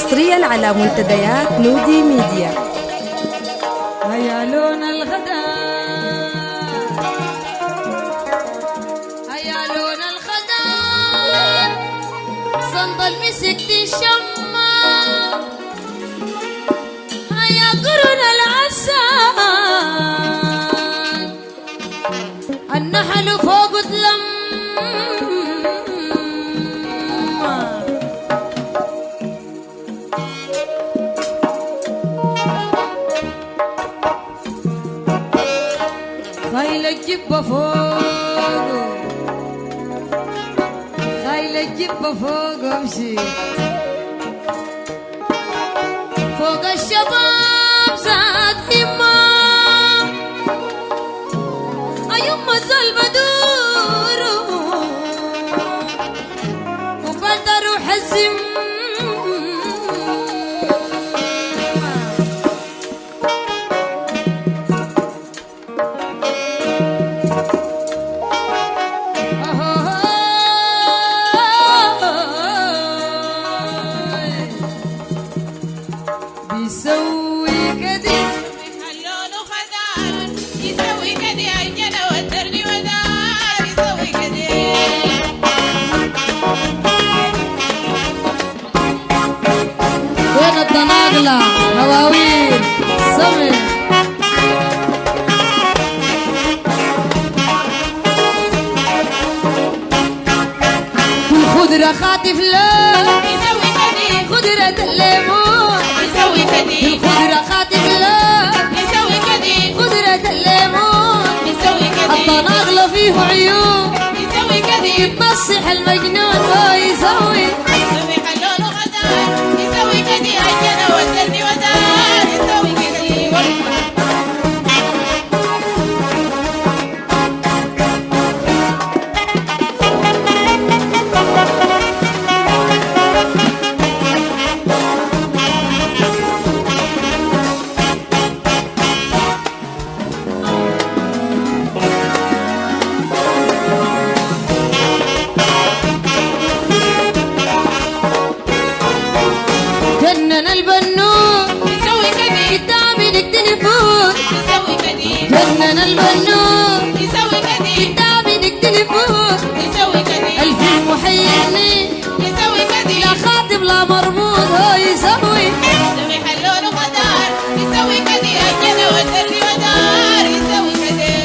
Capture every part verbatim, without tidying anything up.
حصريا على منتديات نودي ميديا. هيا لون الغداء هيا لون الغداء صندل مسكت الشمة هيا قرن العسل النحل فوق تلم خايل الجبة فوق خايل الجبة فوق امشي فوق الشباب زاد همة أيما الزلمة بدور وبقدر أحزم يسوي كدي خلونه خدار يسوي كدي عجنة ودرني ودار يسوي كدي وين الضناقلة هواويل سمي الخضرة خاطف لا يسوي كدي خضرة الليمون يسوي كدي الخضرة خاطف لا يسوي كدي خضرة الليمون يسوي كدي الضناقلة فيه عيون يسوي كدي يتمسح المجنون ويسوي يسوي خلونه خدار يسوي كدي عجنة ودرني ودار يسوي كدي جنن البنون يسوي كدي قدامي نقتني فوق يسوي كدي جنن البنون يسوي كدي قدامي نقتني فوق يسوي كدي الفيل محيرني يسوي كدي لا خاطب لا مربوط هو يسوي يسوي خلونه خدار يسوي كدي عجنة ودرني ودار يسوي كدي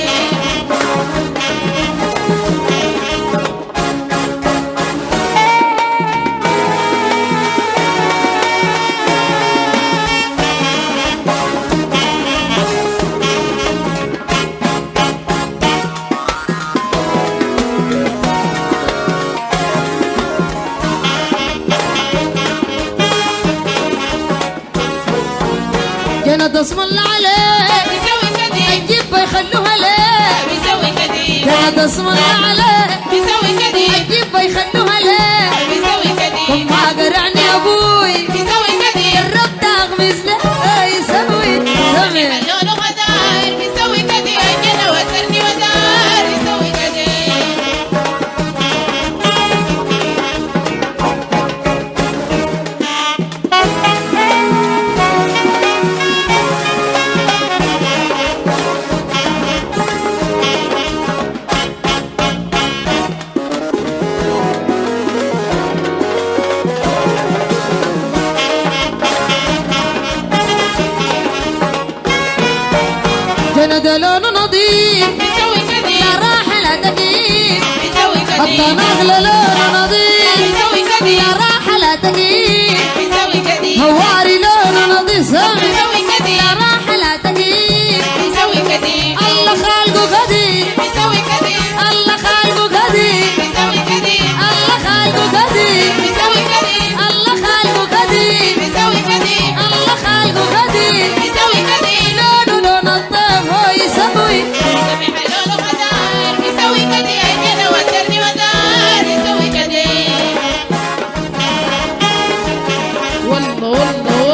جنة اسم الله عليه يسوي كدي الجبة يخلوها ليه يسوي كدي جنة اسم الله عليه يسوي كدي الجبة يخلوها ليه يسوي كدي ما قرعني ابوي يسوي كدي الرب تغمز له يسوي سمي خلونه خدار يسوي كدي عجنة ودرني ودار يسوي كدي جند لون نظيف يسوي كدي لا راح لا تقيل يسوي كدي الطناقلة لون نظيف يسوي كدي لا راح لا تقيل يسوي كدي هواري لون نظيف سامي يسوي كدي لا راح لا تقيل يسوي كدي الله خالقه قدير يسوي كدي الله خالقه قدير يسوي كدي الله خالقه قدير يسوي كدي الله خالقه قدير يسوي كدي الله خالقه قدير يسوي كدي لونه لون الطيف هو يسوي يسوي حلونه خدار يسوي كدي عجنة ودرني ودار يسوي كدي والله والله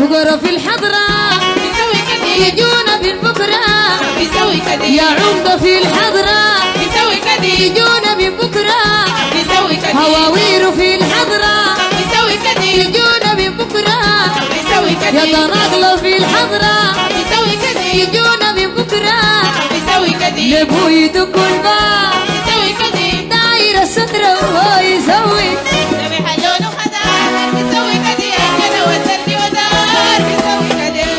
بقرة في الحضرة بيسوي كده يجونا بالبكرة بيسوي كده يا عمدة في الحضرة بيسوي كده يجونا بالبكرة بيسوي كده هواوير في الحضرة بيسوي كده يجونا بالبكرة بيسوي كده يا طناقلة في الحضرة بيسوي كده يجونا بالبكرة بيسوي كده لبوي دق الباب بيسوي كده دايرة سترة وهو يسوي سامح اللون وخدار بيسوي كده أنا ودرني ودار بيسوي كده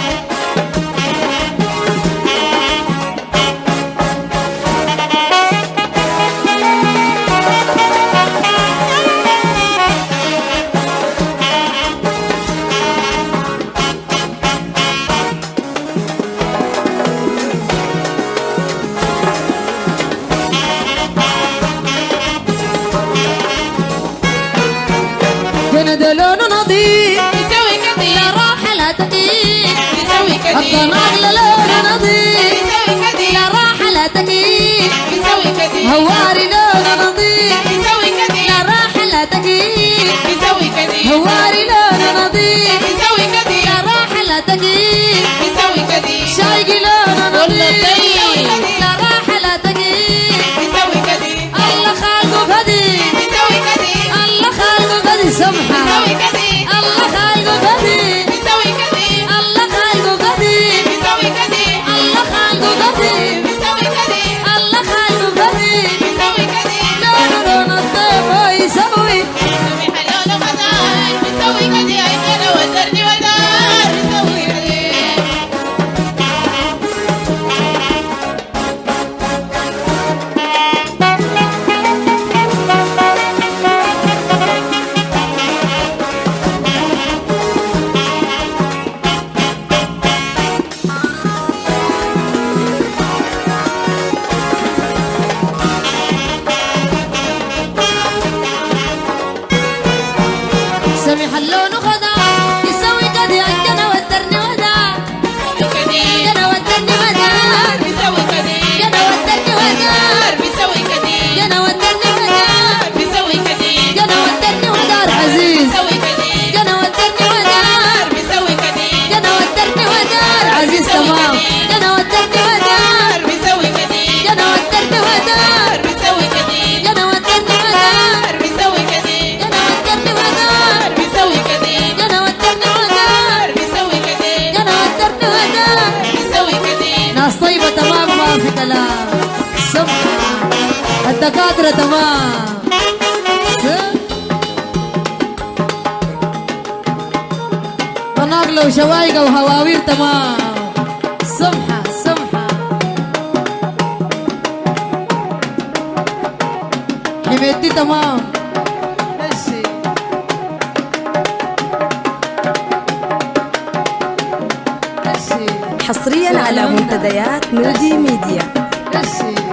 جند لونه نظيف بيسوي كده لا راحة لا تكييف بيسوي كده الطناقلة لونه نظيف بيسوي كده لا راحة لا تكييف بيسوي كده هواري لونه نظيف بيسوي كده لا راحة لا تكييف بيسوي كده هواري لونه نظيف بيسوي كده لا راحة لا تكييف بيسوي كده شايقي لونه والله نظيف طيب. لا راحة لا تكييف بيسوي كده الله خالقه بدي بيسوي كده الله خالقه بدي سمحة بيسوي كده الله خالقه بدي بيسوي كده الله خالقه بدي بيسوي كده الله خالقه بدي بيسوي كده الله خالقه بدي بيسوي كده لونه لون الطيب هو يسوي سامح اللون وخدار بيسوي كده أنا ودرني ودار بيسوي كده سمح اللون خضار يسوي كده أنا ودرني ودار أنا ودرني ودار بيسوي كده أنا ودرني ودار بيسوي كده أنا ودرني ودار بيسوي كده أنا ودرني ودار عزيز بيسوي كده أنا ودرني ودار بيسوي كده أنا ودرني ودار عزيز تمام أنا ودرني ودار بيسوي كده أنا ودرني ودار بيسوي كده أنا ودرني ودار بيسوي كده أنا ودرني ودار بيسوي كده أنا ودرني ودار بيسوي كده أنا ودرني ودار بيسوي كده ناس طيبة تمام ما في كلام سمحة الدكاترة تمام طناقلة وشوايقة وهواوير تمام سمحة سمحة حميدتي تمام ماشي ماشي حصريا على منتديات نودي ميديا. ماشي